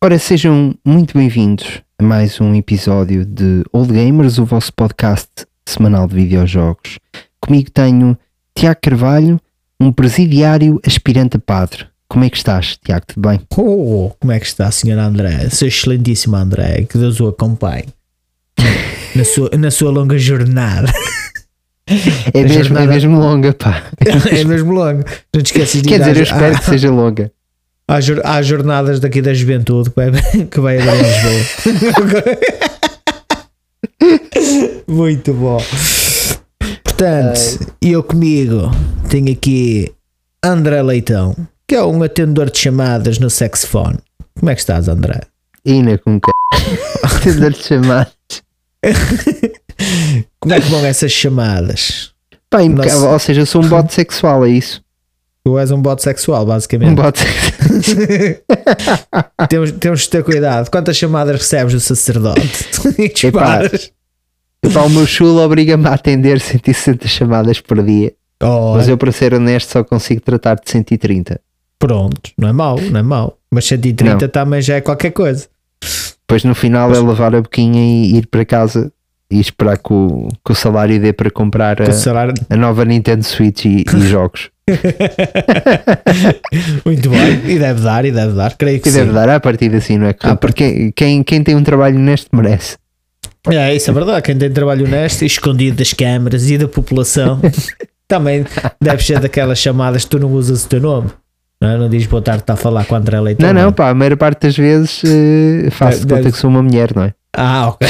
Ora, sejam muito bem-vindos a mais um episódio de Old Gamers, o vosso podcast semanal de videojogos. Comigo tenho Tiago Carvalho, um presidiário aspirante a padre. Como é que estás, Tiago? Tudo bem? Como é que está, Sr. André? Seu excelentíssimo André, que Deus o acompanhe na sua longa jornada. É mesmo longa, pá. É mesmo longa. Não te esqueças de Quer dizer, eu espero que seja longa. Há jornadas daqui da juventude que vai haver em Lisboa. Muito bom. Portanto, eu comigo tenho aqui André Leitão, que é um atendedor de chamadas no saxofone. Como é que estás, André? Ina com atendedor de chamadas. Como é que vão essas chamadas? Pá, impecável. Ou seja, eu sou um bote sexual, é isso? Tu és um bote sexual, basicamente. Um bote sexual. temos de ter cuidado. Quantas chamadas recebes do sacerdote? O meu chulo obriga-me a atender 160 chamadas por dia. Mas eu, para ser honesto, só consigo tratar de 130. Pronto, não é mau. Mas 130 não. Também já é qualquer coisa. Depois no final é lavar a boquinha e ir para casa e esperar que o salário dê para comprar a nova Nintendo Switch e jogos. Muito bem, e deve dar, creio que sim. Deve dar, a partir assim, não é? Porque quem tem um trabalho honesto merece. Isso é verdade, quem tem trabalho honesto e escondido das câmaras e da população também deve ser daquelas chamadas que tu não usas o teu nome. Não dizes boa tarde, está a falar com o André Leitão. Não, pá, a maior parte das vezes faço de conta que sou uma mulher, não é? Ok.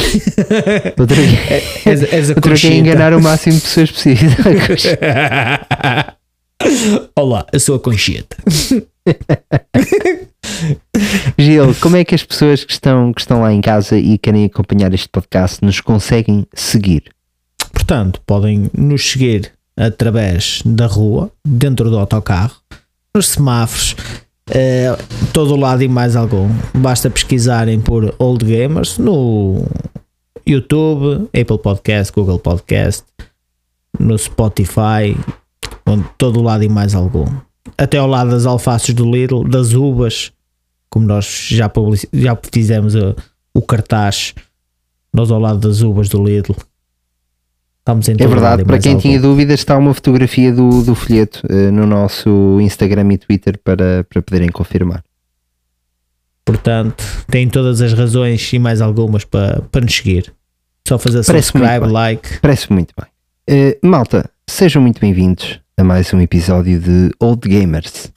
Outra que é enganar o máximo de pessoas possíveis. Olá, eu sou a Conchita. Gil, como é que as pessoas que estão lá em casa e querem acompanhar este podcast nos conseguem seguir? Portanto, podem nos seguir através da rua, dentro do autocarro, nos semáforos, todo lado e mais algum. Basta pesquisarem por Old Gamers no YouTube, Apple Podcast, Google Podcast, no Spotify, todo lado e mais algum. Até ao lado das alfaces do Lidl, das uvas, como nós já fizemos o cartaz, nós ao lado das uvas do Lidl. Estamos em todo. É verdade, para quem tinha dúvidas, está uma fotografia do folheto no nosso Instagram e Twitter para poderem confirmar. Portanto, tem todas as razões e mais algumas para nos seguir. Só fazer subscribe, like. Parece muito bem. Malta, sejam muito bem-vindos a mais um episódio de Old Gamers.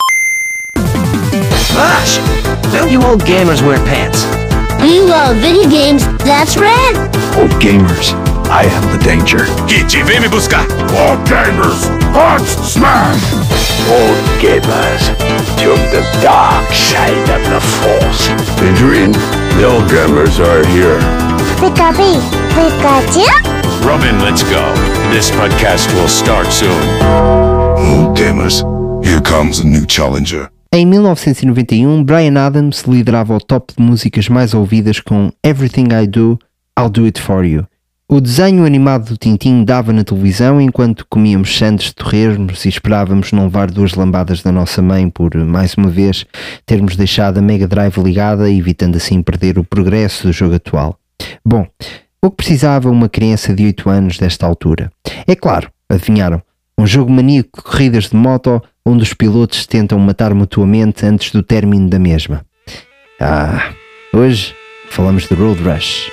Gosh, don't you old gamers wear pants? We love video games, that's right. Old Gamers, I am the danger. Kit, vem me buscar. Old Gamers, punch, smash. Old Gamers, to the dark side of the Force. Adrian, the Old Gamers are here. Pikachu, Pikachu? Robin, let's go. This podcast will start soon. Old Gamers, here comes a new challenger. Em 1991, Bryan Adams liderava o top de músicas mais ouvidas com Everything I Do, I'll Do It For You. O desenho animado do Tintin dava na televisão enquanto comíamos sandes de torresmos e esperávamos não levar 2 lambadas da nossa mãe por, mais uma vez, termos deixado a Mega Drive ligada, evitando assim perder o progresso do jogo atual. Bom, o que precisava uma criança de 8 anos desta altura? É claro, adivinharam, um jogo maníaco de corridas de moto onde os pilotos se tentam matar mutuamente antes do término da mesma. Hoje falamos de Road Rush.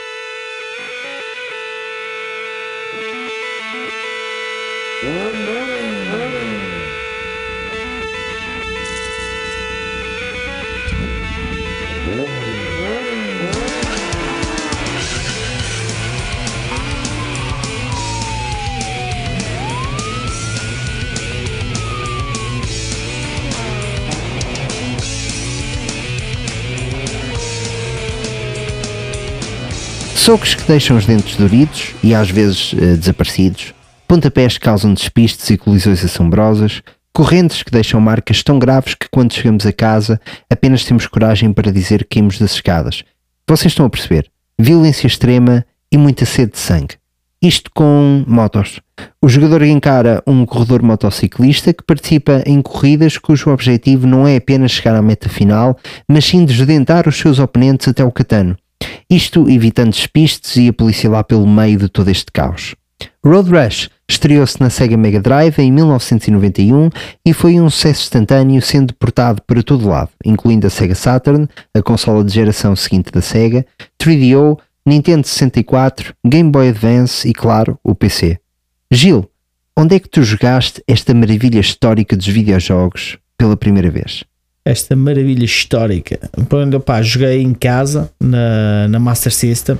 Socos que deixam os dentes doridos e às vezes desaparecidos, pontapés que causam despistes e colisões assombrosas, correntes que deixam marcas tão graves que quando chegamos a casa apenas temos coragem para dizer que caímos das escadas. Vocês estão a perceber? Violência extrema e muita sede de sangue. Isto com motos. O jogador encara um corredor motociclista que participa em corridas cujo objetivo não é apenas chegar à meta final, mas sim desdentar os seus oponentes até o catano. Isto evitando despistes e a polícia lá pelo meio de todo este caos. Road Rush estreou-se na Sega Mega Drive em 1991 e foi um sucesso instantâneo, sendo portado para todo lado, incluindo a Sega Saturn, a consola de geração seguinte da Sega, 3DO, Nintendo 64, Game Boy Advance e, claro, o PC. Gil, onde é que tu jogaste esta maravilha histórica dos videojogos pela primeira vez? Esta maravilha histórica. Joguei em casa, na Master System,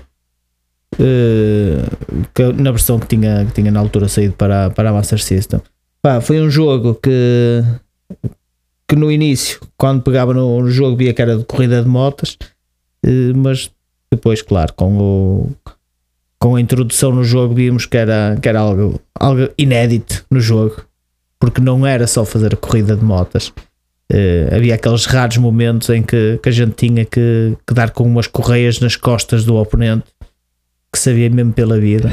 na versão que tinha na altura saído para a Master System. Foi um jogo que no início, quando pegava no jogo, via que era de corrida de motas, mas depois, claro, com a introdução no jogo, vimos que era algo inédito no jogo, porque não era só fazer a corrida de motas. Havia aqueles raros momentos em que a gente tinha que dar com umas correias nas costas do oponente, que sabia mesmo pela vida.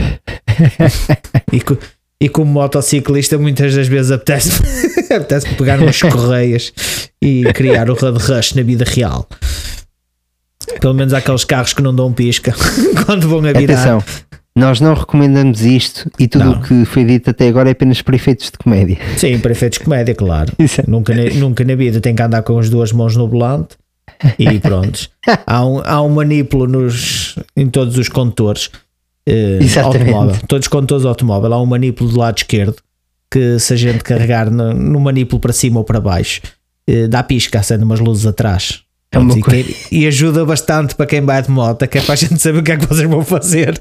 E como motociclista, muitas das vezes apetece pegar umas correias e criar o Road Rush na vida real. Pelo menos aqueles carros que não dão pisca quando vão a virar. Atenção, nós não recomendamos isto e tudo o que foi dito até agora é apenas para efeitos de comédia. Sim, para efeitos de comédia, claro. Nunca na vida tem que andar com as duas mãos no volante e pronto. Há um manipulo em todos os condutores automóvel. Todos os condutores automóvel, há um manipulo do lado esquerdo que, se a gente carregar no manipulo para cima ou para baixo, dá pisca, acende umas luzes atrás. E ajuda bastante para quem vai de moto, que é para a gente saber o que é que vocês vão fazer.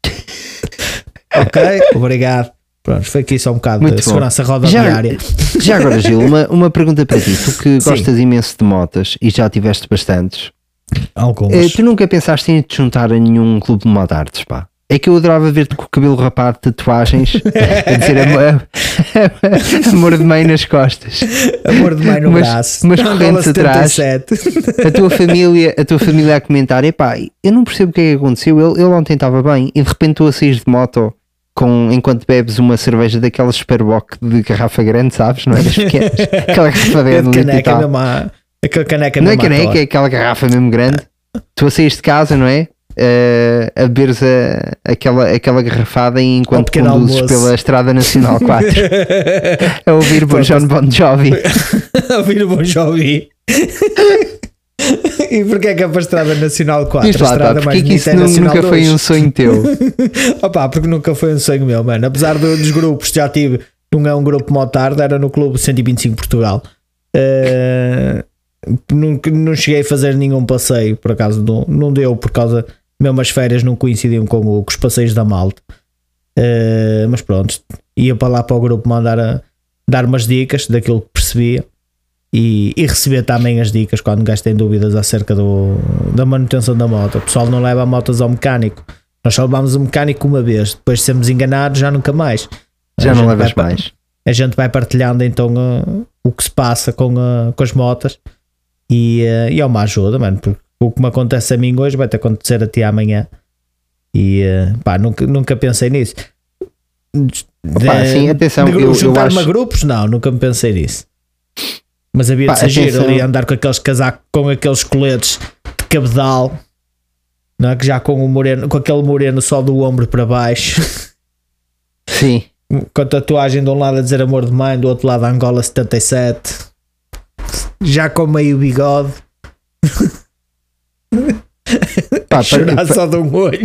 Ok, obrigado. Pronto, foi aqui só um bocado muito de segurança rodoviária. Já agora, Gil, uma pergunta para ti. Tu que gostas imenso de motas e já tiveste bastantes, algumas. Tu nunca pensaste em te juntar a nenhum clube de motards, pá? É que eu adorava ver-te com o cabelo rapado, tatuagens, a dizer amor de mãe nas costas, amor de mãe no braço, mas correntes atrás, a tua família a comentar, epá, eu não percebo o que é que aconteceu, ele ontem estava bem e de repente tu a saís de moto enquanto bebes uma cerveja daquelas Superboc de garrafa grande, sabes, não é das pequenas, aquela garrafa grande, aquela caneca não é caneca, é aquela garrafa mesmo grande, tu a saís de casa, não é? A beberes aquela garrafada enquanto conduzes pela Estrada Nacional 4 a ouvir Bon Jovi a ouvir Bon Jovi. E porquê é que é para a Estrada Nacional 4? Isto lá, a porque que isso nunca foi um sonho teu? Opa, porque nunca foi um sonho meu, mano. Apesar dos grupos que já tive, não é um grupo motard, era no Clube 125 Portugal. Não cheguei a fazer nenhum passeio, por acaso não deu, por causa mesmo as férias não coincidiam com os passeios da malta. Mas pronto, ia para lá para o grupo dar umas dicas daquilo que percebia e receber também as dicas quando um gajo tem dúvidas acerca da manutenção da moto. O pessoal não leva motos ao mecânico, nós só levámos o mecânico uma vez, depois de sermos enganados já nunca mais. Já não levas mais. A gente vai partilhando então o que se passa com as motas e é uma ajuda, mano, porque o que me acontece a mim hoje vai-te acontecer a ti amanhã e nunca pensei nisso. Sim, atenção, juntar-me a grupos, nunca me pensei nisso, mas havia de ser giro ali andar com aqueles casacos, com aqueles coletes de cabedal, não é? Que já com aquele moreno só do ombro para baixo, sim, com a tatuagem de um lado a dizer amor de mãe, do outro lado Angola 77, já com meio bigode. Chorar só de um olho.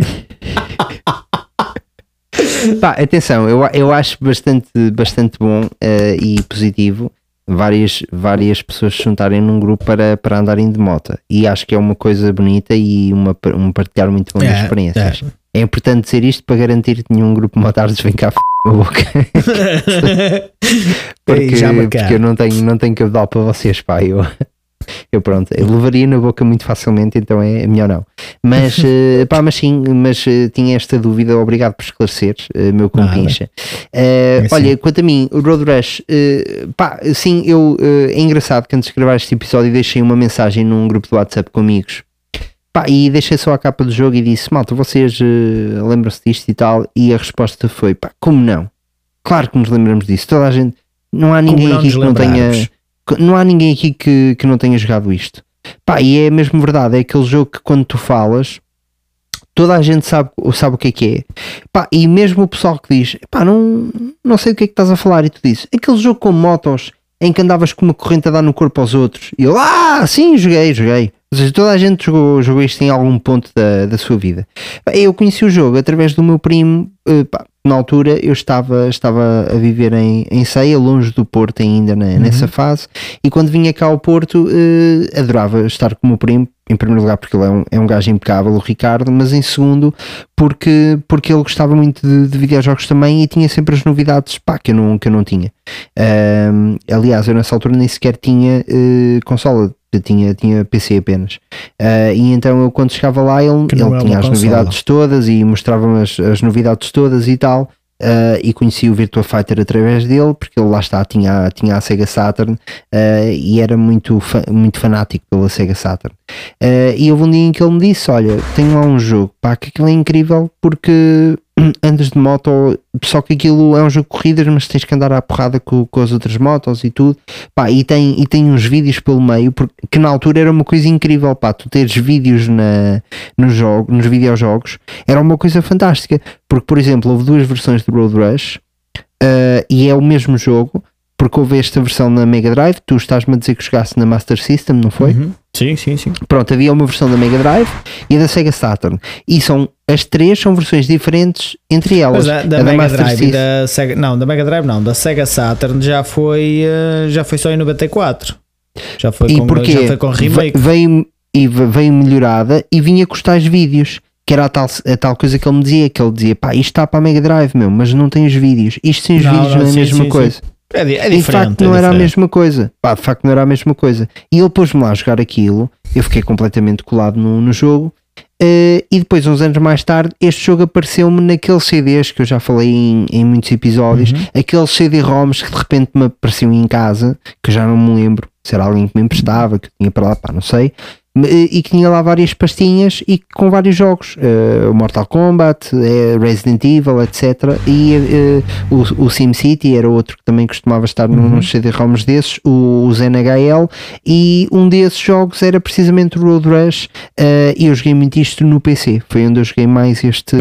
Atenção, eu acho bastante bom e positivo várias pessoas se juntarem num grupo para andarem de moto, e acho que é uma coisa bonita e um partilhar muito bom de experiências. É importante dizer isto para garantir que nenhum grupo de motards vem cá a boca. porque eu não tenho cabedal para vocês, pá. Eu pronto, eu levaria na boca muito facilmente, então é melhor não. Mas tinha esta dúvida, obrigado por esclarecer, meu compincha. Olha, quanto a mim, o Road Rush, é engraçado que antes de gravar este episódio deixei uma mensagem num grupo de WhatsApp com amigos, Pá, e deixei só a capa do jogo e disse, malta, vocês lembram-se disto e tal? E a resposta foi, pá, como não? Claro que nos lembramos disso, toda a gente, não há ninguém aqui que não tenha, não há ninguém aqui que não tenha jogado isto. Pá, e é mesmo verdade, é aquele jogo que quando tu falas, toda a gente sabe o que é. Pá, e mesmo o pessoal que diz, pá, não sei o que é que estás a falar, e tu dizes, aquele jogo com motos em que andavas com uma corrente a dar no corpo aos outros, e eu, sim, joguei. Ou seja, toda a gente jogou isto em algum ponto da sua vida. Eu conheci o jogo através do meu primo. Pá, na altura eu estava a viver em Ceia, longe do Porto ainda nessa fase, e quando vinha cá ao Porto adorava estar com o meu primo, em primeiro lugar porque ele é um gajo impecável, o Ricardo, mas em segundo porque ele gostava muito de videojogos também e tinha sempre as novidades, pá, que eu não tinha. Aliás, eu nessa altura nem sequer tinha consola, eu tinha PC apenas, e então eu quando chegava lá ele tinha as novidades todas e mostrava-me as novidades todas e tal. E conheci o Virtua Fighter através dele, porque ele lá está, tinha a Sega Saturn, e era muito fanático pela Sega Saturn, e houve um dia em que ele me disse, olha, tenho lá um jogo, pá, que aquilo é incrível porque andas de moto, só que aquilo é um jogo de corridas, mas tens que andar à porrada com as outras motos e tudo, pá, e tem uns vídeos pelo meio, que na altura era uma coisa incrível, pá, tu teres vídeos nos videojogos era uma coisa fantástica, porque por exemplo houve duas versões de Road Rush, e é o mesmo jogo, porque houve esta versão na Mega Drive, tu estás-me a dizer que jogaste na Master System, não foi? Sim. Pronto, havia uma versão da Mega Drive e da Sega Saturn, e as três são versões diferentes entre elas. Mas da Mega Drive e da Sega, não, da Mega Drive não, da Sega Saturn já foi só em 94. Já foi com remake. Veio melhorada e vinha com os tais vídeos, que era a tal coisa que ele me dizia, pá, isto está para a Mega Drive, mas não tem os vídeos, isto sem os vídeos não é a mesma coisa. Sim. É diferente. De facto não era a mesma coisa. Pá, de facto não era a mesma coisa. E ele pôs-me lá a jogar aquilo, eu fiquei completamente colado no jogo, e depois uns anos mais tarde este jogo apareceu-me naqueles CDs que eu já falei em muitos episódios, aqueles CD-ROMs que de repente me apareciam em casa, que eu já não me lembro se era alguém que me emprestava, que eu tinha para lá, pá, não sei, e que tinha lá várias pastinhas e com vários jogos, Mortal Kombat, Resident Evil, etc. E o SimCity era outro que também costumava estar nos CD-ROMs desses, o ZNHL, e um desses jogos era precisamente o Road Rush, e eu joguei muito isto no PC, foi onde eu joguei mais este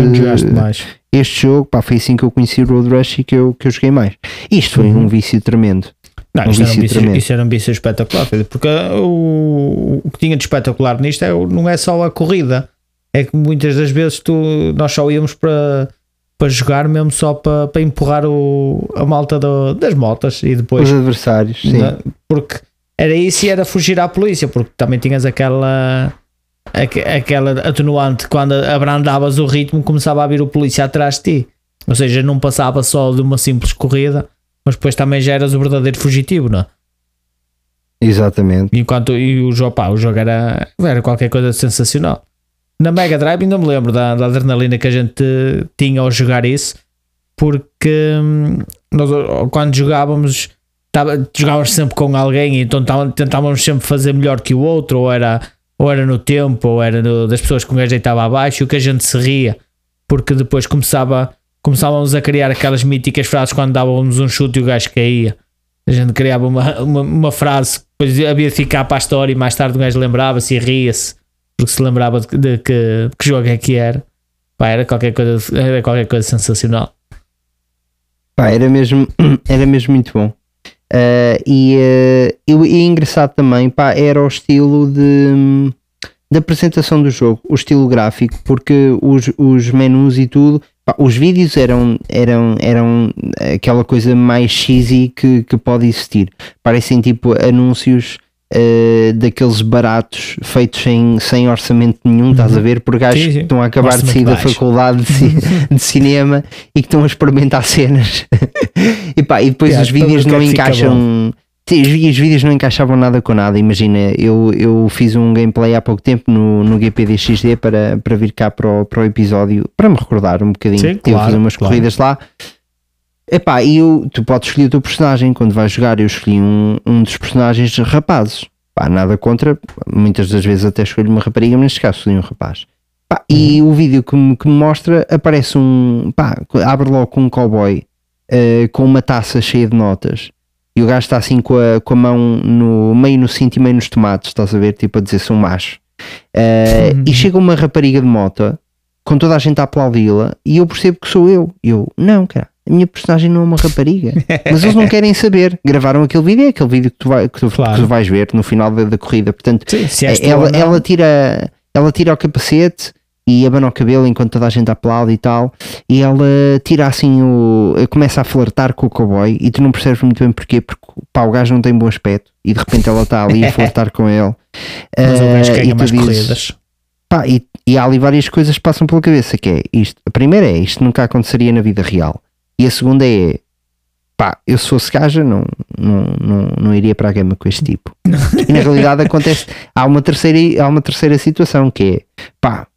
jogo, pá, foi assim que eu conheci o Road Rush e que eu joguei mais. Isto foi um vício tremendo. Não, isso era um vício espetacular, porque o que tinha de espetacular nisto não é só a corrida, é que muitas das vezes nós só íamos para jogar mesmo só para empurrar a malta das motas e depois os adversários, sim. Porque era isso e era fugir à polícia, porque também tinhas aquela atenuante, quando abrandavas o ritmo começava a vir o polícia atrás de ti, ou seja, não passava só de uma simples corrida, mas depois também já eras o verdadeiro fugitivo, não é? Exatamente. E o jogo era qualquer coisa sensacional. Na Mega Drive ainda me lembro da adrenalina que a gente tinha ao jogar isso, porque nós quando jogávamos sempre com alguém, então tentávamos sempre fazer melhor que o outro, ou era no tempo, ou era das pessoas que o gajo estava abaixo, o que a gente se ria, porque depois começávamos a criar aquelas míticas frases quando dávamos um chute e o gajo caía. A gente criava uma frase que depois havia de ficar para a história e mais tarde o gajo lembrava-se e ria-se porque se lembrava de que jogo é que era. Pá, era qualquer coisa sensacional. Pá, era mesmo muito bom. E engraçado também, pá, era o estilo da apresentação do jogo, o estilo gráfico, porque os menus e tudo, pá, os vídeos eram aquela coisa mais cheesy que pode existir, parecem tipo anúncios daqueles baratos feitos sem orçamento nenhum, estás a ver, por gajos que estão a acabar de sair da faculdade de cinema e que estão a experimentar cenas e pá, e depois os vídeos não encaixam. Sim, os vídeos não encaixavam nada com nada. Imagina, eu fiz um gameplay há pouco tempo no GPDXD para vir cá para o episódio, para me recordar um bocadinho. Sim, claro, fazer umas corridas lá. Epá, tu podes escolher o teu personagem. Quando vais jogar, eu escolhi um dos personagens rapazes. Pá, nada contra, muitas das vezes até escolho uma rapariga, mas neste caso escolhi um rapaz. Pá, e o vídeo que me mostra, aparece abre logo com um cowboy com uma taça cheia de notas, e o gajo está assim com a mão meio no cinto e meio nos tomates, estás a ver, tipo a dizer sou macho. E chega uma rapariga de moto com toda a gente a aplaudi-la, e eu percebo que sou eu. Não, cara, a minha personagem não é uma rapariga. Mas eles não querem saber. Gravaram aquele vídeo que tu vais ver no final da corrida. Portanto, sim, ela tira o capacete e abana o cabelo enquanto toda a gente aplaude e tal, e ela tira assim começa a flertar com o cowboy, e tu não percebes muito bem porquê, porque pá, o gajo não tem bom aspecto, e de repente ela está ali a flertar com ele. Mas o gajo ganha mais corridas. Pá, e há ali várias coisas que passam pela cabeça, que é isto. A primeira é, isto nunca aconteceria na vida real, e a segunda é, pá, eu se fosse gaja não iria para a cama com este tipo. E na realidade acontece, há uma terceira situação, que é, pá,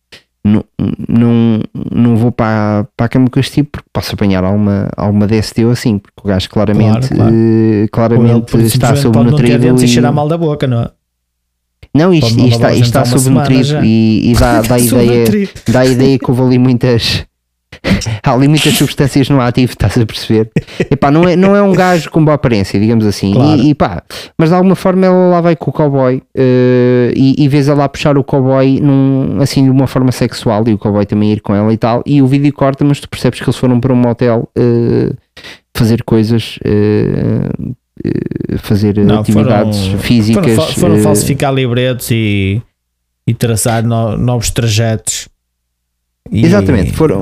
não vou para a cama com este tipo porque posso apanhar alguma DST ou assim, porque o gajo claramente está subnutrido e cheirar mal da boca, não é? Não, isto está subnutrido e dá a ideia que houve ali há ali muitas substâncias no ativo, estás a perceber? E pá, não é um gajo com boa aparência, digamos assim. Claro. E pá, mas de alguma forma ela lá vai com o cowboy e vês ela a puxar o cowboy assim de uma forma sexual, e o cowboy também ir com ela e tal, e o vídeo corta, mas tu percebes que eles foram para um motel fazer coisas, fazer atividades físicas. Foram falsificar libretos e traçar novos trajetos. Exatamente, foram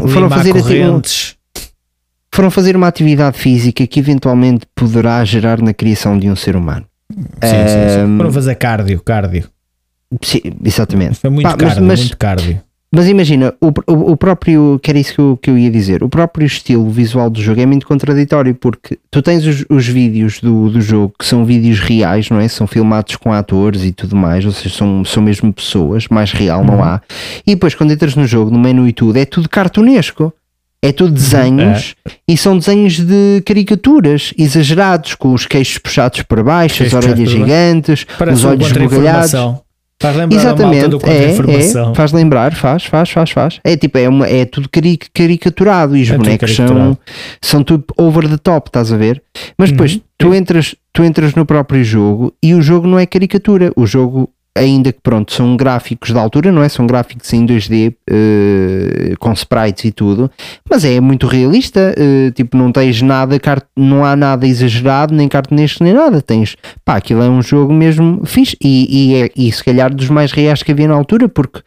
fazer uma atividade física que eventualmente poderá gerar na criação de um ser humano. Sim. Foram fazer cardio. Sim, exatamente. Foi muito muito cardio. Mas imagina, o próprio, que era isso que eu ia dizer, o próprio estilo visual do jogo é muito contraditório, porque tu tens os vídeos do jogo que são vídeos reais, não é? São filmados com atores e tudo mais, ou seja, são mesmo pessoas, mais real não há. E depois quando entras no jogo, no menu e tudo, é tudo cartunesco. É tudo desenhos, e são desenhos de caricaturas exagerados, com os queixos puxados para baixo, as orelhas gigantes, os olhos esbugalhados. Faz lembrar. Exatamente, faz lembrar, faz. É tipo, é tudo caricaturado, e os bonecos são tudo over the top, estás a ver? Mas depois tu entras no próprio jogo, e o jogo não é caricatura. O jogo, ainda que pronto, são gráficos de altura, não é? São gráficos em 2D com sprites e tudo, mas é muito realista. Tipo, não tens nada, não há nada exagerado, nem cartunesco, nem nada. Tens, pá, aquilo é um jogo mesmo fixe, e se calhar dos mais reais que havia na altura, porque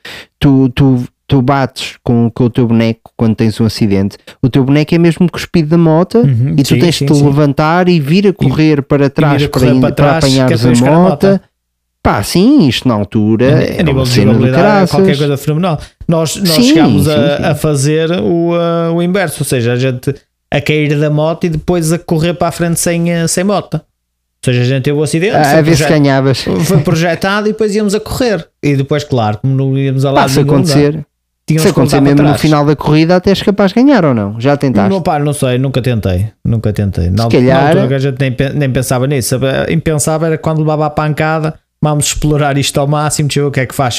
tu bates com o teu boneco quando tens um acidente, o teu boneco é mesmo cuspido da moto, e tu tens de te levantar e vir a correr para trás para apanhares a moto. Pá, sim, isto na altura a nível de jogabilidade é qualquer coisa fenomenal. Nós chegámos a fazer o inverso, ou seja, a gente a cair da moto e depois a correr para a frente sem moto. Ou seja, a gente teve o acidente, a ver se ganhavas. Foi projetado e depois íamos a correr. E depois, claro, como não íamos a lado se acontecer mesmo no final da corrida, até és capaz de ganhar ou não? Já tentaste? Não sei, nunca tentei. Se calhar a gente nem pensava nisso. Impensável era quando levava a pancada. Vamos explorar isto ao máximo, deixa eu ver o que é que faz.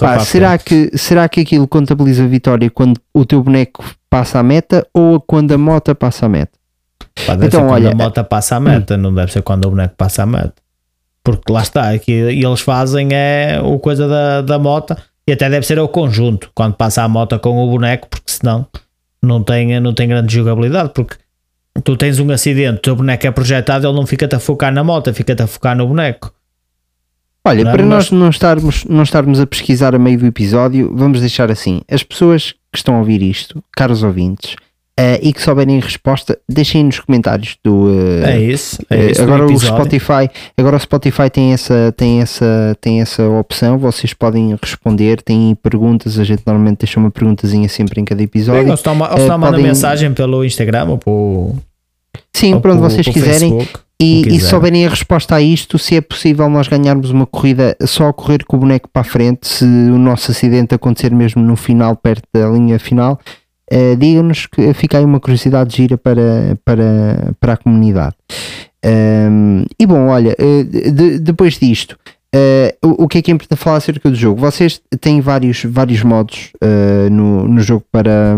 Será que aquilo contabiliza a vitória quando o teu boneco passa a meta, ou quando a moto passa a meta? Deve ser quando a moto passa a meta, não deve ser quando o boneco passa a meta. Porque lá está, aqui eles fazem o coisa da moto, e até deve ser o conjunto, quando passa a moto com o boneco, porque senão não tem grande jogabilidade, porque tu tens um acidente, o teu boneco é projetado, ele não fica-te a focar na moto, fica-te a focar no boneco. Olha, para nós não estarmos a pesquisar a meio do episódio, vamos deixar assim: as pessoas que estão a ouvir isto, caros ouvintes, e que souberem a resposta, deixem nos comentários do. É isso agora o Spotify tem essa opção, vocês podem responder, têm perguntas, a gente normalmente deixa uma perguntazinha sempre em cada episódio. Ou se não manda mensagem pelo Instagram ou por. Sim, para onde vocês quiserem. E se souberem a resposta a isto, se é possível nós ganharmos uma corrida só a correr com o boneco para a frente, se o nosso acidente acontecer mesmo no final, perto da linha final, digam-nos, que fica aí uma curiosidade gira para a comunidade. E bom, olha, depois disto, O que é importante falar acerca do jogo? Vocês têm vários modos no jogo para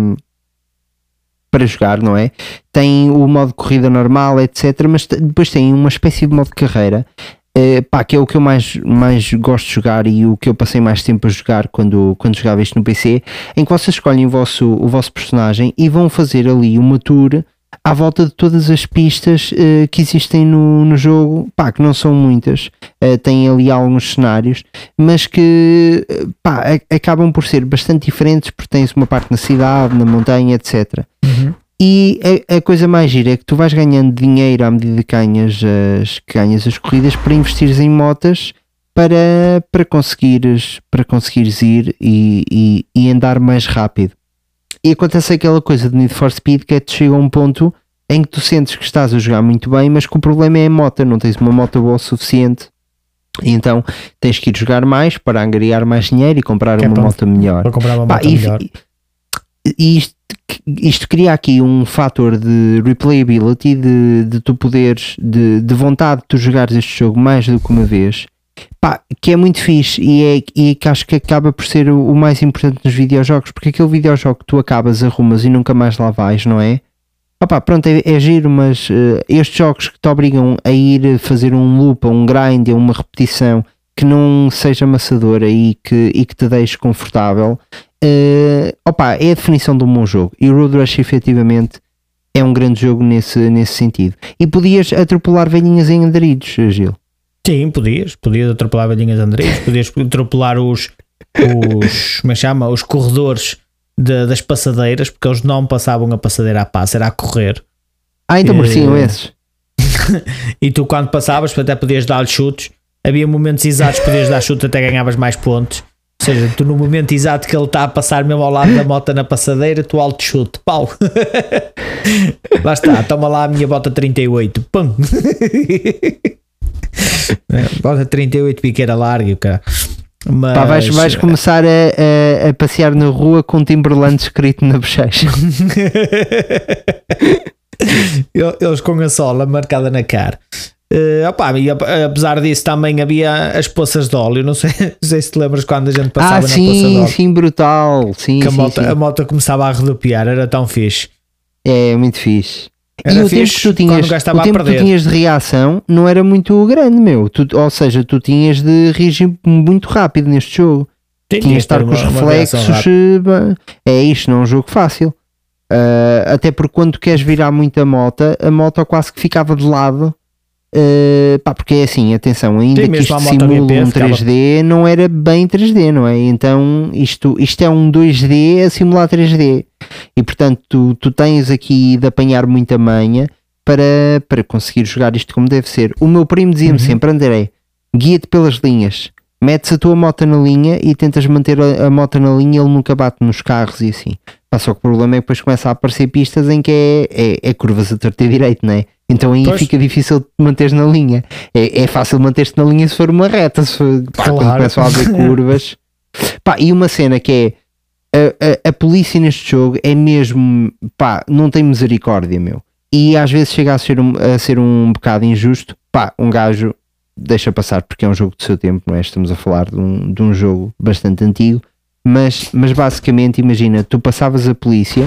jogar, não é? Tem o modo corrida normal, etc. Mas depois tem uma espécie de modo de carreira, que é o que eu mais gosto de jogar e o que eu passei mais tempo a jogar quando jogava isto no PC, em que vocês escolhem o vosso personagem e vão fazer ali uma tour à volta de todas as pistas que existem no jogo, que não são muitas, tem ali alguns cenários, mas que acabam por ser bastante diferentes, porque tens uma parte na cidade, na montanha, etc. E a coisa mais gira é que tu vais ganhando dinheiro à medida que ganhas as corridas para investires em motas para conseguires ir e andar mais rápido. E acontece aquela coisa de Need for Speed, que te chega a um ponto em que tu sentes que estás a jogar muito bem, mas que o problema é a moto, não tens uma moto boa o suficiente, e então tens que ir jogar mais para angariar mais dinheiro e comprar uma moto melhor. Para comprar uma moto melhor. E isto cria aqui um fator de replayability, de tu poderes, de vontade de tu jogares este jogo mais do que uma vez, que é muito fixe e que acho que acaba por ser o mais importante nos videojogos, porque aquele videojogo que tu acabas, arrumas e nunca mais lá vais, não é? Pronto, é giro, mas estes jogos que te obrigam a ir fazer um loop, um grind, uma repetição que não seja amassadora e que te deixe confortável, é a definição de um bom jogo. E o Road Rush efetivamente é um grande jogo nesse sentido. E podias atropelar velhinhas em andarilhos, Gil. Sim, podias atropelar velhinhas andarilhos, podias atropelar os como é que chama? Os corredores das passadeiras, porque eles não passavam a passadeira a passo, era a correr. Então mereciam esses. E tu quando passavas até podias dar chutes, havia momentos exatos que podias dar chute até ganhavas mais pontos. Ou seja, tu no momento exato que ele está a passar mesmo ao lado da moto na passadeira, tu alto chute, pau. Lá está, toma lá a minha bota 38, pum. Bota 38 biqueira larga, cara. Mas vais começar a passear na rua com Timberland escrito na bochecha. Eles com a sola marcada na cara. E apesar disso também havia as poças de óleo. Não sei se te lembras quando a gente passava na poça de óleo. Sim, brutal. Sim, que a moto começava a arredopiar, era tão fixe. É muito fixe. Era e o tempo que tu tinhas, de reação não era muito grande, meu. Ou seja, tu tinhas de reagir muito rápido neste jogo. Tinhas de estar com os reflexos. É isto, não é um jogo fácil. Até porque quando tu queres virar muito a moto quase que ficava de lado. Porque é assim, atenção, ainda que isto simula um 3D, não era bem 3D, não é? Então isto é um 2D a simular 3D. E portanto tu tens aqui de apanhar muita manha para conseguir jogar isto como deve ser. O meu primo dizia-me sempre: André, guia-te pelas linhas, metes a tua moto na linha e tentas manter a moto na linha, ele nunca bate nos carros e assim. Só que o problema é que depois começa a aparecer pistas em que é curvas a torto e direito, não é? Então aí fica difícil de manteres na linha. É fácil manter-te na linha se for uma reta, quando começam a haver curvas. E uma cena que é a polícia neste jogo é mesmo, não tem misericórdia, meu. E às vezes chega a ser um bocado injusto. Um gajo deixa passar porque é um jogo do seu tempo, não é? Estamos a falar de um jogo bastante antigo. Mas basicamente, imagina, tu passavas a polícia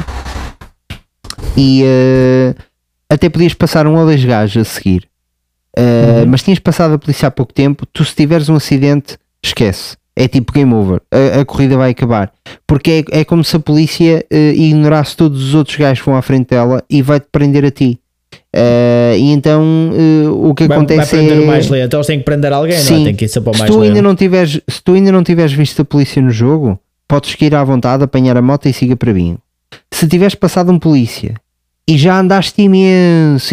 e até podias passar um ou dois gajos a seguir, mas tinhas passado a polícia há pouco tempo. Tu, se tiveres um acidente, esquece, é tipo game over, a corrida vai acabar, porque é como se a polícia ignorasse todos os outros gajos que vão à frente dela e vai-te prender a ti. E então o que acontece vai prender o mais lento. Eles têm que prender alguém, sim, não é? Tem que ir para o mais lento. Se tu ainda não tiveres visto a polícia no jogo, podes ir à vontade, apanhar a moto e siga para bingo. Se tiveres passado um polícia e já andaste imenso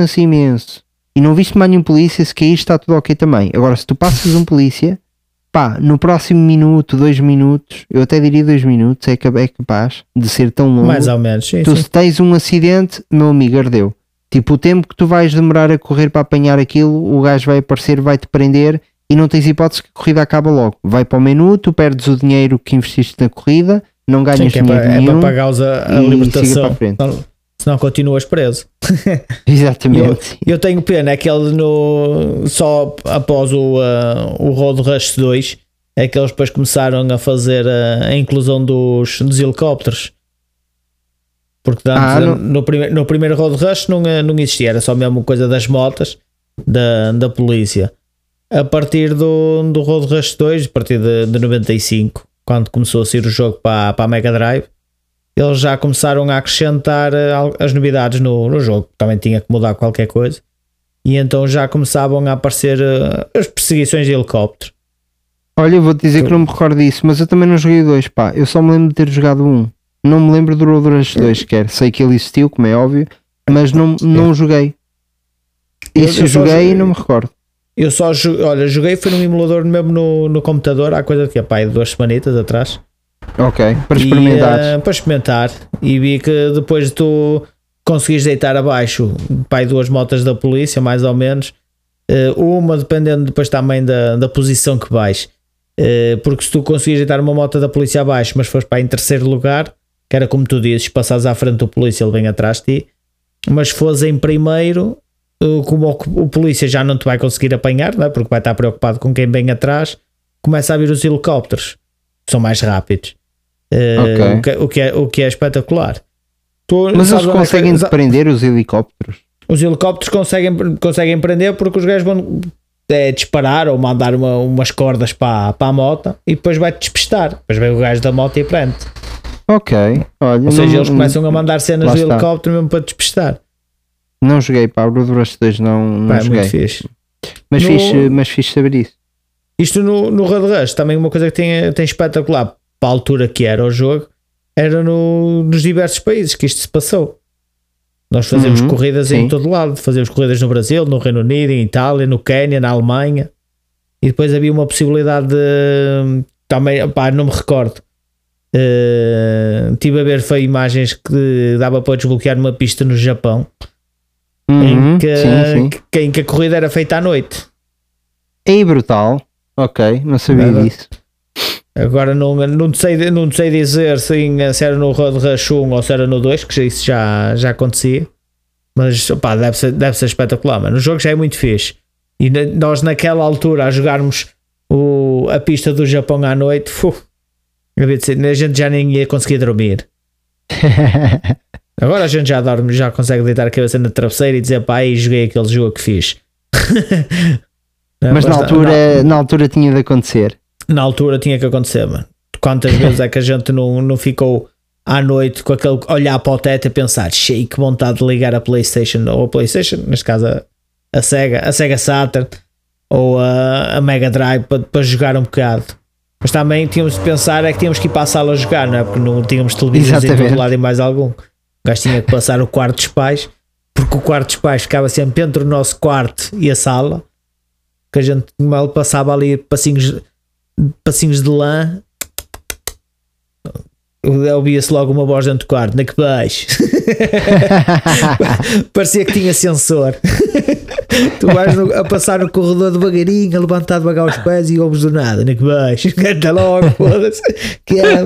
e não viste mais nenhum polícia, se caíste está tudo ok também. Agora, se tu passas um polícia, no próximo minuto, 2 minutos, eu até diria 2 minutos, é capaz de ser tão longo. Mais ou menos, sim, se tens um acidente, meu amigo, ardeu. Tipo, o tempo que tu vais demorar a correr para apanhar aquilo, o gajo vai aparecer, vai-te prender e não tens hipótese que a corrida acaba logo. Vai para o menu, tu perdes o dinheiro que investiste na corrida, não ganhas dinheiro nenhum. É para pagar a libertação. senão continuas preso. Exatamente. Eu tenho pena, é que ele só após o Road Rush 2 é que eles depois começaram a fazer a inclusão dos helicópteros. Porque antes, no primeiro Road Rush não existia, era só mesmo coisa das motas da polícia. A partir do Road Rush 2, a partir de 95, quando começou a sair o jogo para a Mega Drive, eles já começaram a acrescentar as novidades no jogo. Também tinha que mudar qualquer coisa. E então já começavam a aparecer as perseguições de helicóptero. Olha, eu vou-te dizer que não me recordo disso, mas eu também não joguei o 2, pá. Eu só me lembro de ter jogado um. Não me lembro do Road Rush 2 sequer. Sei que ele existiu, como é óbvio, mas não joguei. Isso eu joguei e não me recordo. Eu só joguei, foi num emulador mesmo no computador, há coisa que é 2 semanitas atrás. Ok, para experimentar. Para experimentar. E vi que depois de tu conseguires deitar abaixo 2 motas da polícia, mais ou menos, uma dependendo depois também da posição que vais. Porque se tu conseguires deitar uma moto da polícia abaixo, mas fores em terceiro lugar, que era como tu dizes, passares à frente do polícia, ele vem atrás de ti, mas se fores em primeiro, como o polícia já não te vai conseguir apanhar, não é? Porque vai estar preocupado com quem vem atrás, começa a vir os helicópteros, são mais rápidos. O que é espetacular. Mas eles conseguem prender os helicópteros? Os helicópteros conseguem prender porque os gajos vão disparar ou mandar umas cordas para a moto e depois vai-te despistar. Depois vem o gajo da moto e prende. Ok, olha. Ou seja, eles começam a mandar cenas do helicóptero mesmo para despistar. Não joguei, pá, o Road Rush 2 não joguei. Muito fixe. Mas fixe saber isso. Isto no Road Rush, também uma coisa que tem espetacular para a altura que era o jogo, era nos diversos países que isto se passou. Nós fazemos corridas em todo lado, fazemos corridas no Brasil, no Reino Unido, em Itália, no Quénia, na Alemanha, e depois havia uma possibilidade de também, não me recordo, estive a ver imagens que dava para desbloquear uma pista no Japão, em que a corrida era feita à noite. É brutal. Ok, não sabia disso. Agora não sei dizer se era no Road Rush 1 ou se era no 2, que isso já acontecia, mas deve ser espetacular, mano. O jogo já é muito fixe e nós naquela altura a jogarmos a pista do Japão à noite, a gente já nem ia conseguir dormir. Agora a gente já dorme, já consegue deitar a cabeça na travesseira e dizer pá, aí joguei aquele jogo que fiz. Mas na altura tinha de acontecer. Na altura tinha que acontecer, mano. Quantas vezes é que a gente não ficou à noite com aquele olhar para o teto e pensar, cheio, que vontade de ligar a PlayStation, ou a PlayStation, neste caso a Sega Saturn ou a Mega Drive para jogar um bocado. Mas também tínhamos de pensar que tínhamos que ir para a sala jogar, não é? Porque não tínhamos televisões em todo lado e mais algum. O gajo tinha que passar o quarto dos pais, porque o quarto dos pais ficava sempre entre o nosso quarto e a sala, que a gente mal passava ali passinhos de lã, ouvia-se logo uma voz dentro do quarto, na que vais? Parecia que tinha sensor. Tu vais a passar no corredor devagarinho, a levantar devagar os pés e ouves do nada, na que vais? Canta logo, foda-se. Que é,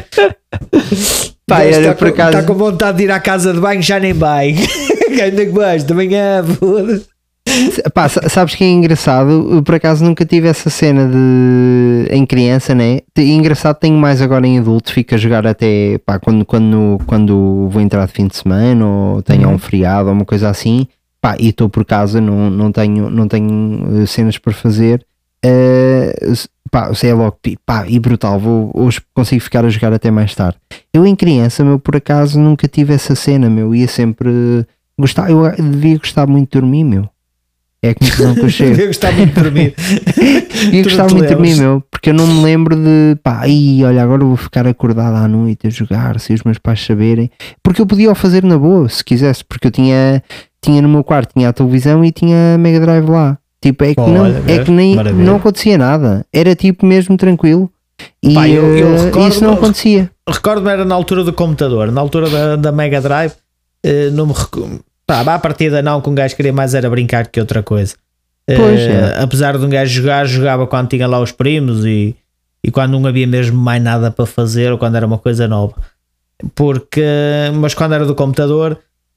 pá, está com vontade de ir à casa de banho, já nem vai. Na que vais? Também foda-se. Pá, sabes que é engraçado? Eu, por acaso nunca tive essa cena em criança, né? Engraçado, tenho mais agora em adulto, fico a jogar até quando vou entrar de fim de semana ou tenho um feriado ou uma coisa assim, pá, e estou por casa, não tenho cenas para fazer, pá, sei logo, pá, e brutal, hoje consigo ficar a jogar até mais tarde. Eu em criança, por acaso nunca tive essa cena, ia sempre gostar, eu devia gostar muito de dormir, É a conclusão que eu chego. Eu gostava muito de dormir. Eu gostava muito de dormir, porque eu não me lembro de pá, olha, agora vou ficar acordado à noite a jogar, se os meus pais saberem, porque eu podia o fazer na boa, se quisesse, porque eu tinha no meu quarto, tinha a televisão e tinha a Mega Drive lá. Tipo, não acontecia nada, era tipo mesmo tranquilo. E pá, eu recordo, isso não acontecia. Recordo-me, era na altura do computador, na altura da Mega Drive, não me recordo. Pá, à partida não, que um gajo queria mais era brincar que outra coisa. Apesar de um gajo jogava quando tinha lá os primos e quando não havia mesmo mais nada para fazer ou quando era uma coisa nova. Mas quando era do computador,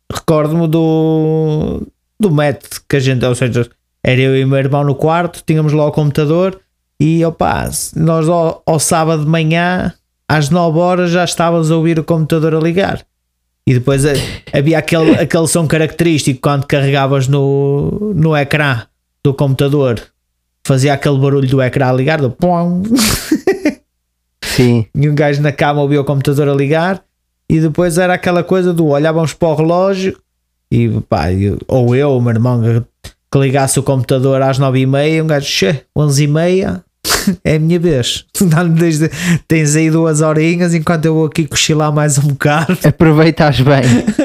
recordo-me do método que a gente, ou seja, era eu e o meu irmão no quarto, tínhamos lá o computador e nós ao sábado de manhã às 9 horas já estávamos a ouvir o computador a ligar. E depois havia aquele som característico quando carregavas no ecrã do computador, fazia aquele barulho do ecrã a ligar, do pom. Sim. E um gajo na cama ouvia o computador a ligar. E depois era aquela coisa do olhávamos para o relógio e ou eu, o meu irmão, que ligasse o computador às 9h30, um gajo, 11h30 é a minha vez. Tens aí 2 horinhas enquanto eu vou aqui cochilar mais um bocado. Aproveitas bem.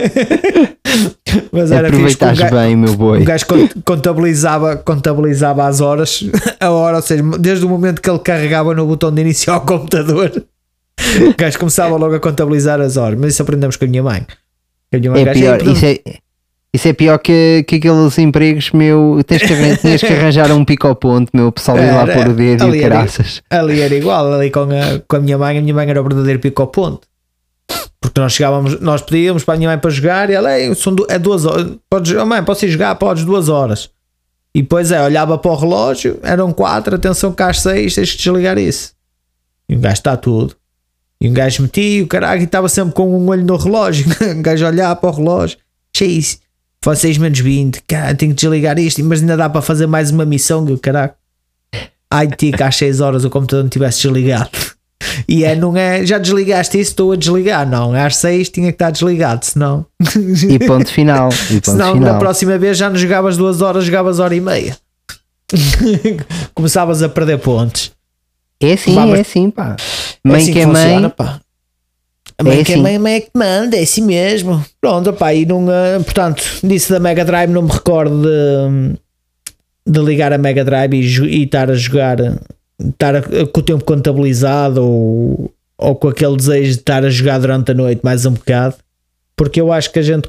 Mas era aproveitas bem, meu boi. O gajo contabilizava as horas, a hora, ou seja, desde o momento que ele carregava no botão de iniciar o computador, o gajo começava logo a contabilizar as horas. Mas isso aprendemos com a minha mãe. A minha mãe é pior, isso é pior que aqueles empregos, meu. Tinhas que arranjar um pico-ponto, meu. O pessoal ia lá pôr o dedo e caraças. Ali era igual, ali com a minha mãe era o verdadeiro pico-ponto. Porque nós pedíamos para a minha mãe para jogar e ela é 2 horas. Mãe, posso ir jogar? Podes, 2 horas. E depois olhava para o relógio, eram 4, atenção que às 6 tens que desligar isso. E um gajo está tudo. E um gajo metia o caralho e estava sempre com um olho no relógio. Um gajo olhava para o relógio, cheio, foi 6-20, cara, tenho que desligar isto, mas ainda dá para fazer mais uma missão, caralho. Ai de ti que às 6 horas o computador não tivesse desligado. E não é, já desligaste isso, estou a desligar, não, às 6 tinha que estar desligado, senão e ponto final, senão na próxima vez já não jogavas 2 horas, jogavas 1h30. Começavas a perder pontos. É assim, pá. Mãe assim que é funciona, mãe, pá. A mãe que é mãe, a mãe é que manda, é assim mesmo. Pronto, pá, e não, portanto, disso da Mega Drive não me recordo de ligar a Mega Drive e estar a jogar, estar com o tempo contabilizado ou com aquele desejo de estar a jogar durante a noite mais um bocado, porque eu acho que a gente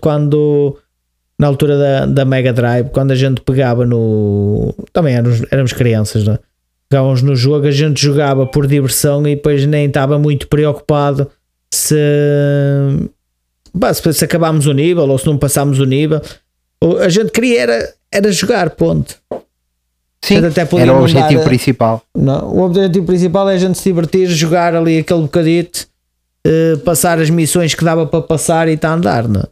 na altura da Mega Drive, quando a gente pegava também éramos crianças, não é? Pegávamos no jogo, a gente jogava por diversão e depois nem estava muito preocupado se acabámos o nível ou se não passámos o nível. A gente queria era jogar, ponto. Sim, era o objetivo principal. Não, o objetivo principal é a gente se divertir, jogar ali aquele bocadito, passar as missões que dava para passar e está a andar, não é?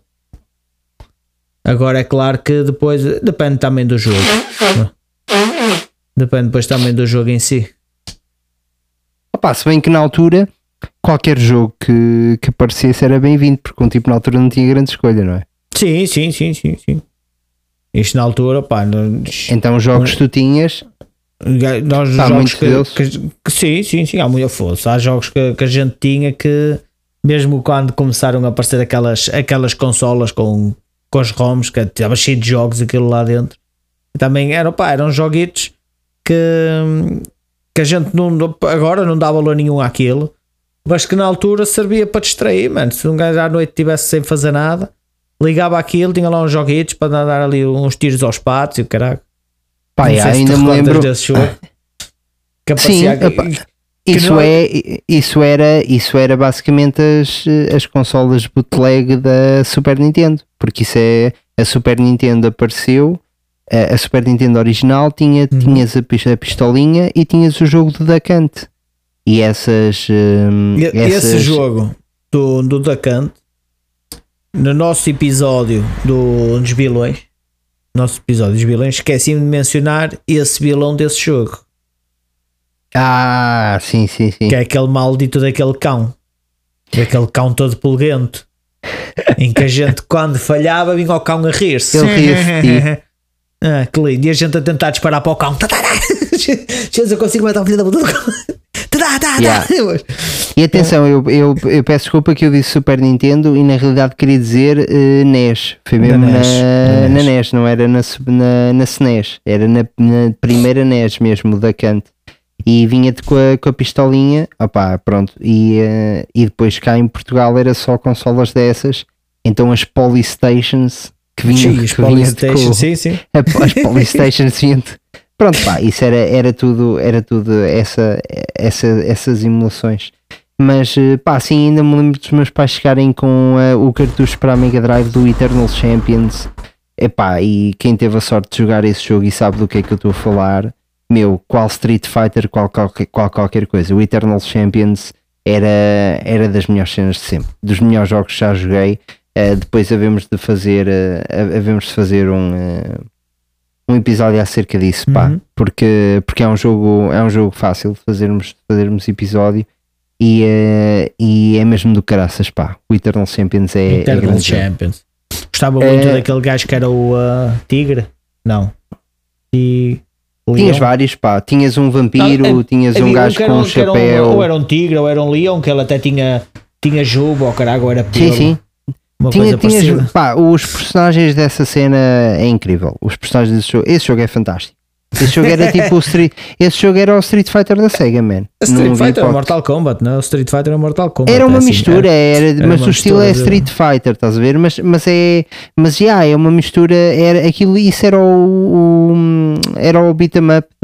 Agora é claro que depois depende também do jogo, não é? Depende depois também do jogo em si. Opa, se bem que na altura qualquer jogo que aparecesse era bem-vindo, porque um tipo na altura não tinha grande escolha, não é? Sim. Isto na altura, pá. Então os jogos que tu tinhas, há muitos deles. Sim, há muita força. Há jogos que a gente tinha que, mesmo quando começaram a aparecer aquelas consolas com as ROMs, que estava cheio de jogos aquilo lá dentro, também eram joguitos que a gente agora não dá valor nenhum àquilo, mas que na altura servia para distrair, mano. Se um gajo à noite estivesse sem fazer nada, ligava aquilo, tinha lá uns joguitos para dar ali uns tiros aos patos e o caralho. Pá, ainda me lembro desse jogo. Sim, isso era basicamente as consolas bootleg da Super Nintendo, porque isso é a Super Nintendo apareceu. A Super Nintendo original tinhas a pistolinha e tinhas o jogo do Duck Hunt. E esse jogo do Duck Hunt, no nosso episódio dos vilões, esqueci-me de mencionar esse vilão desse jogo. Sim. Que é aquele maldito daquele cão todo polguento, em que a gente quando falhava vinha o cão a rir-se. Ele ria-se. Que lindo. E a gente a tentar disparar para o cão. Eu consigo matar o filho da puta do cão. E atenção, eu peço desculpa que eu disse Super Nintendo e na realidade queria dizer NES. Foi mesmo na NES, não era na SNES, era na primeira NES mesmo, da Kant. E vinha-te com a pistolinha, opá, pronto. E depois cá em Portugal era só consolas dessas, então as Polystations que vinham sim, as Polystations vinham-te. Pronto, pá, isso era tudo essas emulações. Mas pá, sim, ainda me lembro dos meus pais chegarem com o cartucho para a Mega Drive do Eternal Champions. Epá, e quem teve a sorte de jogar esse jogo e sabe do que é que eu estou a falar, meu, qual Street Fighter, qual qualquer coisa. O Eternal Champions era das melhores cenas de sempre, dos melhores jogos que já joguei. Depois havemos de fazer um episódio acerca disso, pá, porque é um jogo fácil de fazermos episódio. E é mesmo do caraças, pá. O Eternal Champions é Eternal Champions. Gostava muito daquele gajo que era o Tigre? Não. E tinhas vários, pá. Tinhas um vampiro, tinhas um gajo com um chapéu. Ou era um tigre, ou era um leão, que ele até tinha juba, ou caralho, ou era pelo. Sim. Tinhas, pá, os personagens dessa cena é incrível. Os personagens desse jogo, esse jogo é fantástico. Esse jogo era tipo esse jogo era o Street Fighter da Sega, man. Street Fighter é Mortal Kombat, não? O Street Fighter é Mortal Kombat. Era uma mistura, mas o estilo é Street Fighter, estás a ver? Mas é uma mistura, isso era o beat 'em up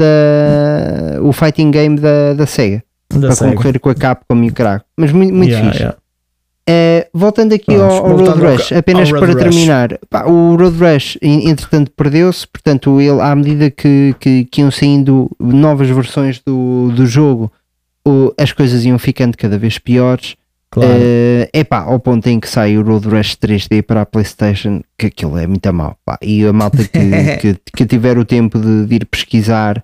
o fighting game da Sega. Para concorrer com a Capcom e o caraco. Mas muito fixe. Voltando aqui ao Road Rush, apenas para terminar, pá, o Road Rush entretanto perdeu-se, portanto ele, à medida que iam saindo novas versões do jogo, as coisas iam ficando cada vez piores. Claro. Ao ponto em que sai o Road Rush 3D para a PlayStation, que aquilo é muito mau, pá. E a malta que tiver o tempo de ir pesquisar,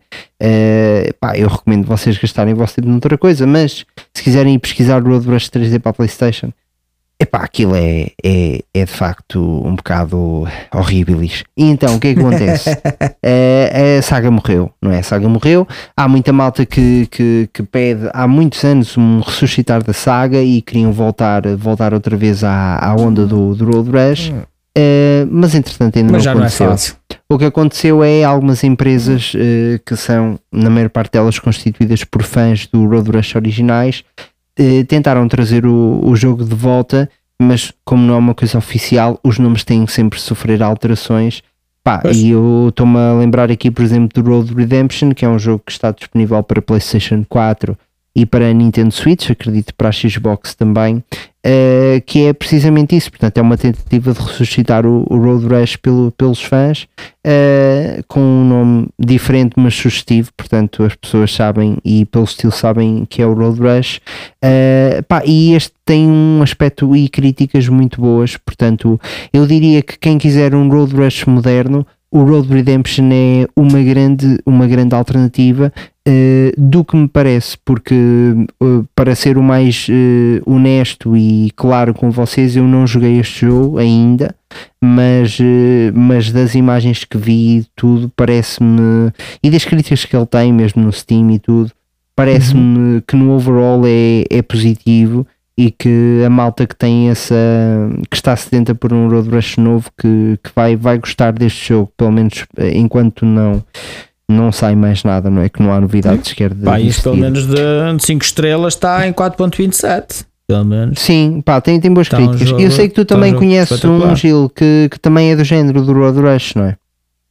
eu recomendo vocês gastarem o vosso tempo noutra coisa, mas se quiserem ir pesquisar o Road Rush 3D para a PlayStation, aquilo é de facto um bocado horrível. E então o que é que acontece? A saga morreu, não é? A saga morreu. Há muita malta que pede há muitos anos um ressuscitar da saga e queriam voltar outra vez à onda do Road Rush, mas entretanto ainda não aconteceu. Não é fácil. O que aconteceu é algumas empresas que são, na maior parte delas, constituídas por fãs do Road Rush originais, tentaram trazer o jogo de volta, mas como não é uma coisa oficial, os nomes têm sempre de sofrer alterações. E eu estou-me a lembrar aqui, por exemplo, do Road Redemption, que é um jogo que está disponível para PlayStation 4 e para a Nintendo Switch, acredito para a Xbox também, que é precisamente isso. Portanto, é uma tentativa de ressuscitar o Road Rush pelos fãs, com um nome diferente mas sugestivo. Portanto, as pessoas sabem e pelo estilo sabem que é o Road Rush, e este tem um aspecto e críticas muito boas. Portanto, eu diria que quem quiser um Road Rush moderno, o Road Redemption é uma grande alternativa, do que me parece, porque para ser o mais honesto e claro com vocês, eu não joguei este jogo ainda, mas das imagens que vi tudo, parece-me, e das críticas que ele tem mesmo no Steam e tudo, parece-me que no overall é positivo, e que a malta que tem que está sedenta por um Road Rush novo, que vai gostar deste jogo, pelo menos enquanto não sai mais nada, não é? Que não há novidades sequer de isso pelo menos de 5 estrelas está em 4.27, pelo menos. Sim, tem boas críticas. Eu sei que tu também conheces um, Gil, que também é do género do Road Rush, não é?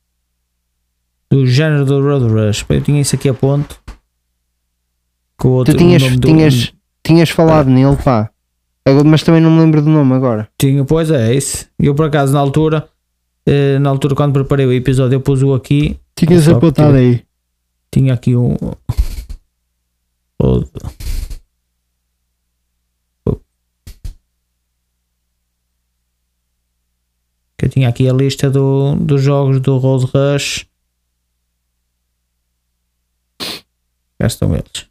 Do género do Road Rush, eu tinha isso aqui a ponto. Com outro, tu tinhas falado nele, pá, mas também não me lembro do nome agora. Pois é isso. Eu por acaso na altura quando preparei o episódio, eu pus-o aqui. Tinhas apontado aí. Tinha aqui um. Que eu tinha aqui a lista dos jogos do Road Rush. Cá estão eles.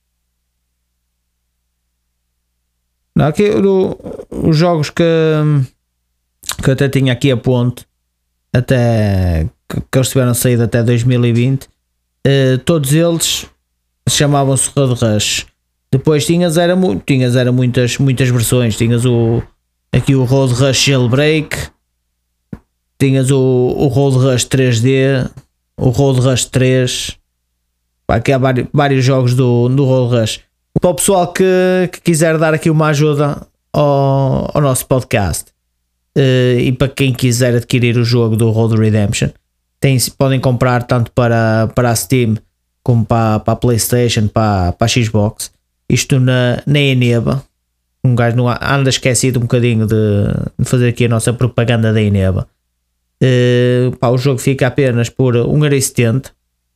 Não, aqui os jogos que eu até tinha aqui a ponto, até que eles tiveram saído até 2020, todos eles chamavam-se Road Rush. Depois tinhas muitas versões. Tinhas aqui o Road Rush Jailbreak, tinhas o Road Rush 3D, o Road Rush 3. Aqui há vários jogos do Road Rush. Para o pessoal que quiser dar aqui uma ajuda ao nosso podcast, e para quem quiser adquirir o jogo do Road Redemption, podem comprar tanto para a Steam como para a PlayStation, para a Xbox, isto na Eneba. Um gajo não anda esquecido um bocadinho de fazer aqui a nossa propaganda da Eneba. O jogo fica apenas por 1,70€,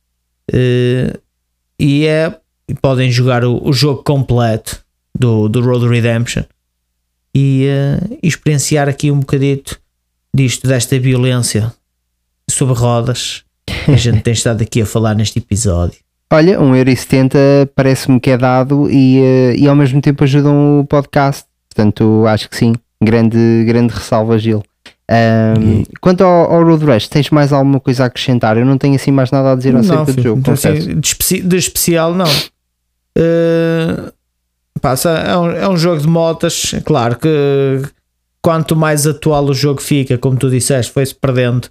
e podem jogar o jogo completo do Road Redemption e experienciar aqui um bocadito desta violência sobre rodas que a gente tem estado aqui a falar neste episódio. Olha, 1,70€ parece-me que é dado e ao mesmo tempo ajudam o podcast, portanto acho que sim, grande ressalva, Gil. Quanto ao Road Rash, tens mais alguma coisa a acrescentar? Eu não tenho assim mais nada a dizer acerca do jogo, confesso. De especial não. É um jogo de motas. Claro que quanto mais atual o jogo fica, como tu disseste, foi-se perdendo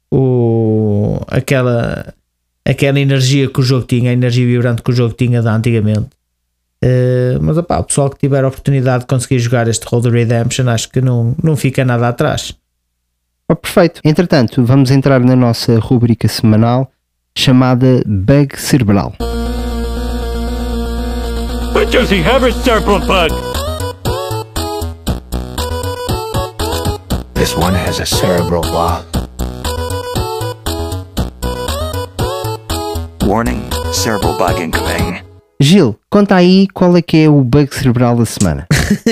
aquela energia que o jogo tinha, a energia vibrante que o jogo tinha de antigamente. Mas o pessoal que tiver a oportunidade de conseguir jogar este Road Redemption, acho que não fica nada atrás. Perfeito. Entretanto, vamos entrar na nossa rúbrica semanal chamada Bug Cerebral. But does he have a cerebral bug? This one has a cerebral bug. Warning, cerebral bug incoming. Gil, conta aí qual é que é o bug cerebral da semana.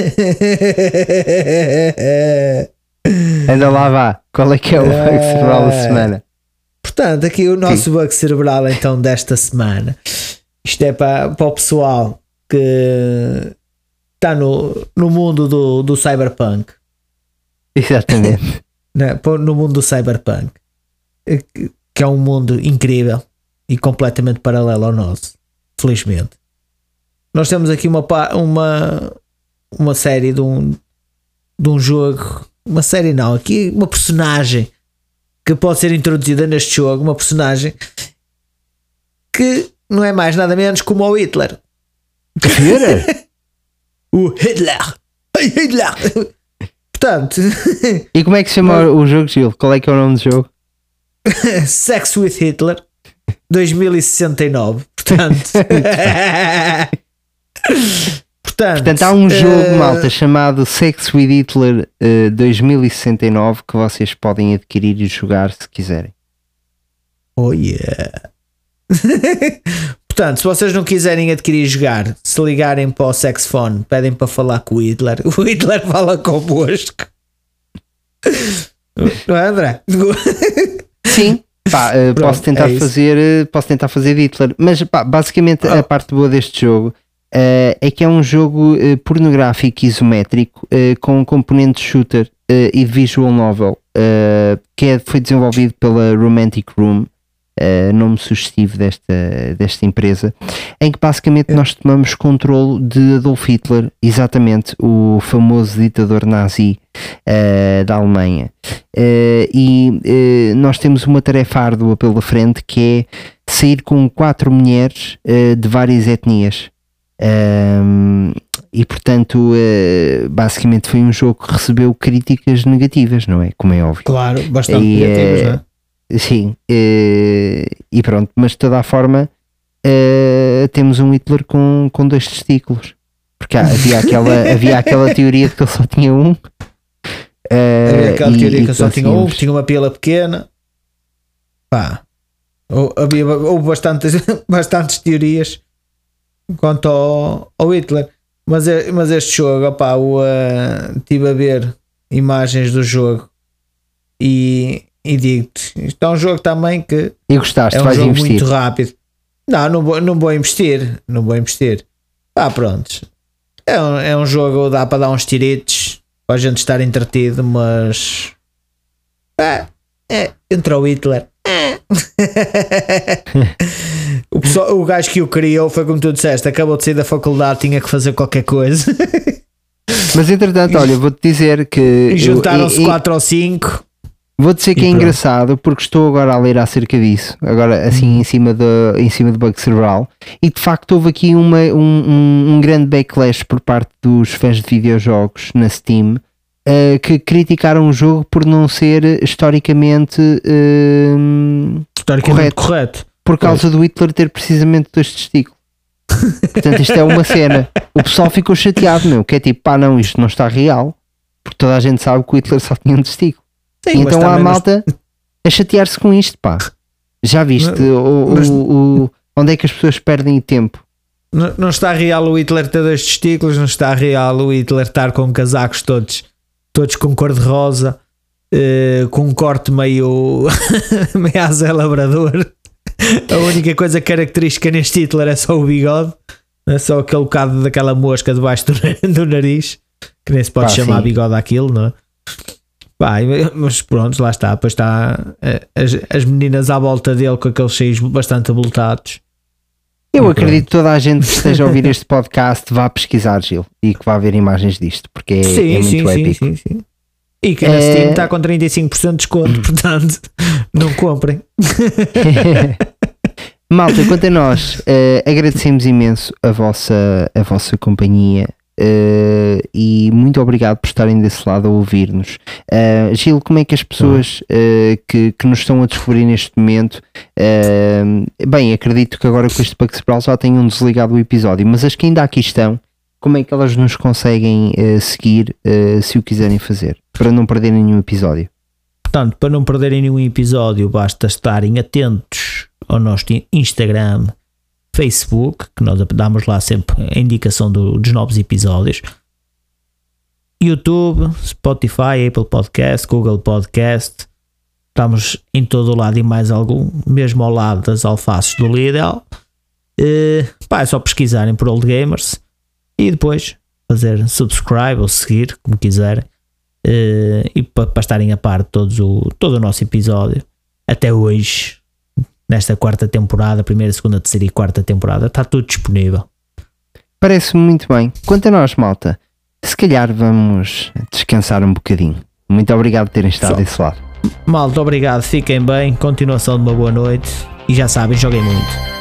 Anda lá, vá. Qual é que é o bug cerebral da semana? Portanto, aqui o nosso bug cerebral então desta semana. Isto é para o pessoal que está no mundo do cyberpunk. Exatamente. No mundo do cyberpunk, que é um mundo incrível e completamente paralelo ao nosso, felizmente. Nós temos aqui uma série de um jogo, uma série não, aqui uma personagem que pode ser introduzida neste jogo, uma personagem que não é mais nada menos como o Hitler. O Hitler. Portanto, e como é que se chama o jogo, Gil? Qual é que é o nome do jogo? Sex with Hitler 2069. Portanto, há um jogo, malta, chamado Sex with Hitler 2069 que vocês podem adquirir e jogar se quiserem. Oh yeah. Portanto, se vocês não quiserem adquirir e jogar, se ligarem para o Sexphone, pedem para falar com o Hitler. O Hitler fala convosco. Não é, André? Sim. Pronto, posso tentar fazer de Hitler, mas basicamente a parte boa deste jogo é que é um jogo pornográfico isométrico com componente shooter e visual novel, que foi desenvolvido pela Romantic Room, nome sugestivo desta empresa, em que basicamente nós tomamos controle de Adolf Hitler, exatamente o famoso ditador nazi da Alemanha, e nós temos uma tarefa árdua pela frente, que é sair com 4 mulheres de várias etnias, e portanto basicamente foi um jogo que recebeu críticas negativas, não é? Como é óbvio. Claro, bastante negativas, não é? Sim, e pronto, mas de toda a forma temos um Hitler com 2 testículos, porque havia aquela teoria de que ele só tinha um. Havia aquela teoria que ele só tinha um, que tinha uma pila pequena. Houve bastantes teorias quanto ao Hitler, mas este jogo, estive a ver imagens do jogo e digo-te, isto é um jogo também que e gostaste, é um vais jogo investir. muito rápido. Não vou investir. Pronto, é um jogo, dá para dar uns tiritos para a gente estar entretido, mas entra o Hitler. O gajo que o criou foi como tu disseste, acabou de sair da faculdade, tinha que fazer qualquer coisa. Mas entretanto, olha, vou-te dizer que e juntaram-se 4 ou 5. Vou dizer que é engraçado, porque estou agora a ler acerca disso, agora assim em cima do bug cerebral, e de facto houve aqui um grande backlash por parte dos fãs de videojogos na Steam, que criticaram o jogo por não ser historicamente correto. Por causa do Hitler ter precisamente 2 testículos. Portanto, isto é uma cena. O pessoal ficou chateado, meu, que é tipo, pá, não, isto não está real, porque toda a gente sabe que o Hitler só tinha um testículo. Sim, E mas então há também malta a chatear-se com isto, pá. Já viste onde é que as pessoas perdem tempo? não está real o Hitler ter 2 testículos, não está real o Hitler estar com casacos todos com cor de rosa, com um corte meio asa labrador. A única coisa característica neste Hitler é só o bigode, é só aquele bocado daquela mosca debaixo do nariz, que nem se pode chamar sim. bigode àquilo, não é? Pá, mas pronto, lá está. Depois está as meninas à volta dele com aqueles seios bastante abultados. Eu acredito que toda a gente que esteja a ouvir este podcast vá pesquisar, Gil, e que vá ver imagens disto, porque é muito épico. Sim. E que na Steam está com 35% de desconto, portanto, não comprem. Malta, quanto a nós, agradecemos imenso a vossa companhia. E muito obrigado por estarem desse lado a ouvir-nos. Gil, como é que as pessoas que nos estão a descobrir neste momento, bem, acredito que agora com este Bugs Brawl já tenham desligado o episódio, mas as que ainda aqui estão, como é que elas nos conseguem seguir se o quiserem fazer, para não perderem nenhum episódio? Portanto, para não perderem nenhum episódio, basta estarem atentos ao nosso Instagram, Facebook, que nós damos lá sempre a indicação dos novos episódios, YouTube, Spotify, Apple Podcast, Google Podcast, estamos em todo o lado e mais algum, mesmo ao lado das alfaces do Lidl. É só pesquisarem por Old Gamers e depois fazer subscribe ou seguir, como quiserem, e para estarem a par de todo o nosso episódio até hoje. Nesta 4ª temporada, 1ª, 2ª, 3ª e 4ª temporada, está tudo disponível. Parece-me muito bem. Quanto a nós, malta, se calhar vamos descansar um bocadinho. Muito obrigado por terem estado desse lado. Malta, obrigado, fiquem bem, continuação de uma boa noite e já sabem, joguem muito.